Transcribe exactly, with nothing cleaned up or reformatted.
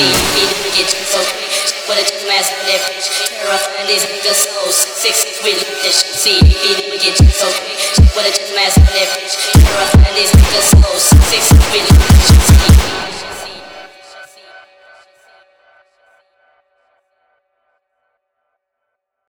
see. Beat it, get you so quick. What a just master that bitch. Terrifying these niggas so six six we look this shit. See, beat it, get you so quick. What a just master that bitch. Terrifying these niggas so six six we